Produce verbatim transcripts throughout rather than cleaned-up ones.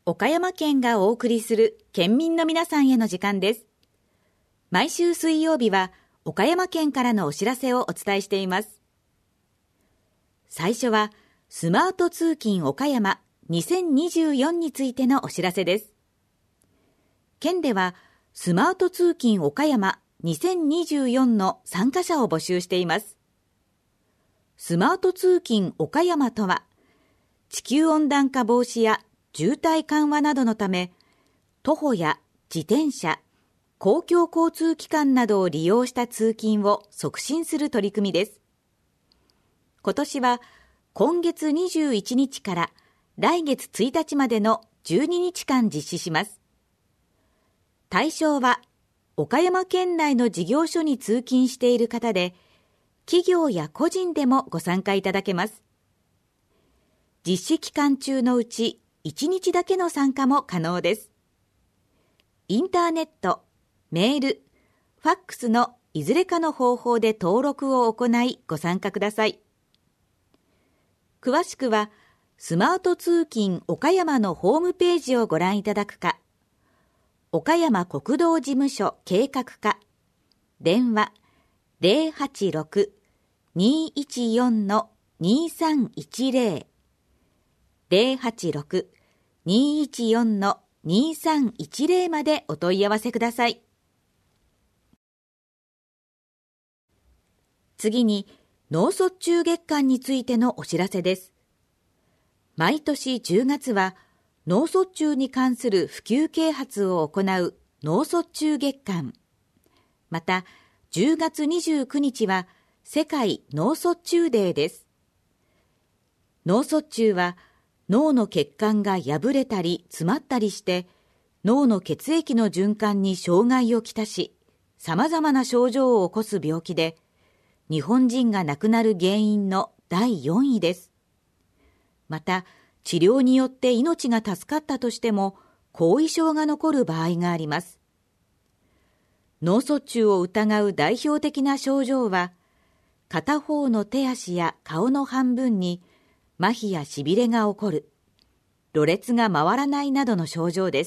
岡山県がお送りする県民の皆さんへの時間です。毎週水曜日は岡山県からのお知らせをお伝えしています。最初はスマート通勤岡山にせんにじゅうよんについてのお知らせです。県ではスマート通勤岡山にせんにじゅうよんの参加者を募集しています。スマート通勤岡山とは、地球温暖化防止や渋滞緩和などのため、徒歩や自転車、公共交通機関などを利用した通勤を促進する取り組みです。今年は今月にじゅういちにちから来月ついたちまでのじゅうににちかん実施します。対象は岡山県内の事業所に通勤している方で、企業や個人でもご参加いただけます。実施期間中のうちいちにちだけの参加も可能です。インターネット、メール、ファックスのいずれかの方法で登録を行いご参加ください。詳しくはスマート通勤岡山のホームページをご覧いただくか、岡山国道事務所計画課、電話 ゼロはちろく にーいちよん にーさんいちゼロ ゼロはちろく にーいちよん にーさんいちゼロ までお問い合わせください。次に脳卒中月間についてのお知らせです。毎年じゅうがつは脳卒中に関する普及啓発を行う脳卒中月間。また、じゅうがつにじゅうくにちは世界脳卒中デーです。脳卒中は脳の血管が破れたり詰まったりして脳の血液の循環に障害をきたし、様々な症状を起こす病気で、日本人が亡くなる原因のだいよんいです。また、治療によって命が助かったとしても後遺症が残る場合があります。脳卒中を疑う代表的な症状は、片方の手足や顔の半分に麻痺やしびれが起こる、ろれつが回らないなどの症状です。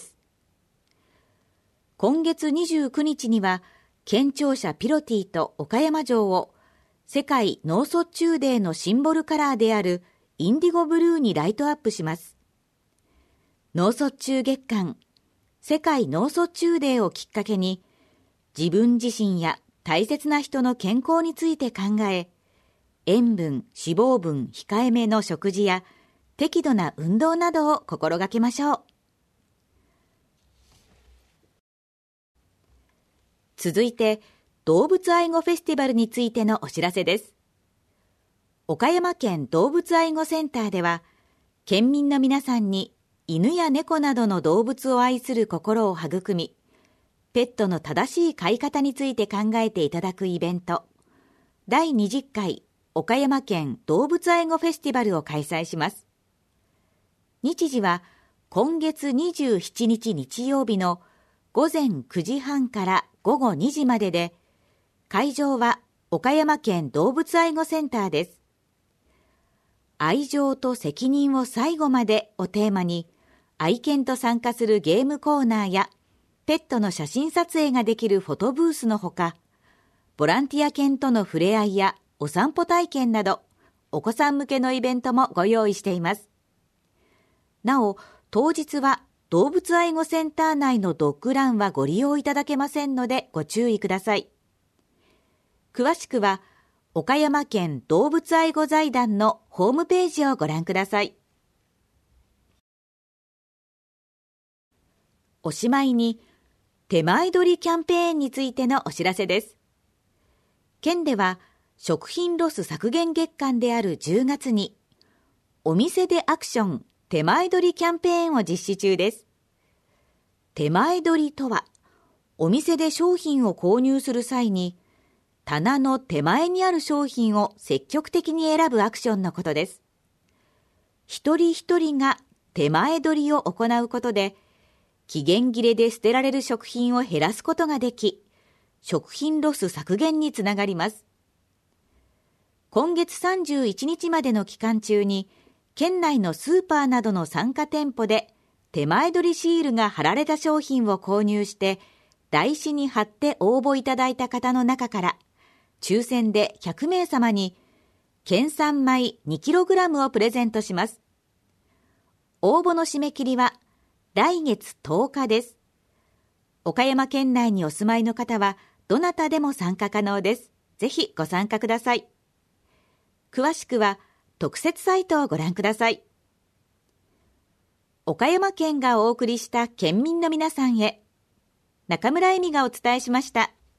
今月にじゅうくにちには県庁舎ピロティと岡山城を世界脳卒中デーのシンボルカラーであるインディゴブルーにライトアップします。脳卒中月間、世界脳卒中デーをきっかけに、自分自身や大切な人の健康について考え、塩分、脂肪分控えめの食事や適度な運動などを心がけましょう。続いて、動物愛護フェスティバルについてのお知らせです。岡山県動物愛護センターでは、県民の皆さんに犬や猫などの動物を愛する心を育み、ペットの正しい飼い方について考えていただくイベント、だいにじゅっかい岡山県動物愛護フェスティバルを開催します。日時は今月にじゅうしちにち日曜日のごぜんくじはんからごごにじまでで、会場は岡山県動物愛護センターです。愛情と責任を最後までをテーマに、愛犬と参加するゲームコーナーや、ペットの写真撮影ができるフォトブースのほか、ボランティア犬との触れ合いやお散歩体験など、お子さん向けのイベントもご用意しています。なお、当日は動物愛護センター内のドッグランはご利用いただけませんのでご注意ください。詳しくは、岡山県動物愛護財団のホームページをご覧ください。おしまいに、手前取りキャンペーンについてのお知らせです。県では、食品ロス削減月間であるじゅうがつに、お店でアクション手前取りキャンペーンを実施中です。手前取りとは、お店で商品を購入する際に、棚の手前にある商品を積極的に選ぶアクションのことです。一人一人が手前取りを行うことで、期限切れで捨てられる食品を減らすことができ、食品ロス削減につながります。今月さんじゅういちにちまでの期間中に、県内のスーパーなどの参加店舗で手前取りシールが貼られた商品を購入して台紙に貼って応募いただいた方の中から抽選でひゃくめいさまに県産米 にキログラム をプレゼントします。応募の締め切りは来月とおかです。岡山県内にお住まいの方はどなたでも参加可能です。ぜひご参加ください。詳しくは特設サイトをご覧ください。岡山県がお送りした県民の皆さんへ、中村恵美がお伝えしました。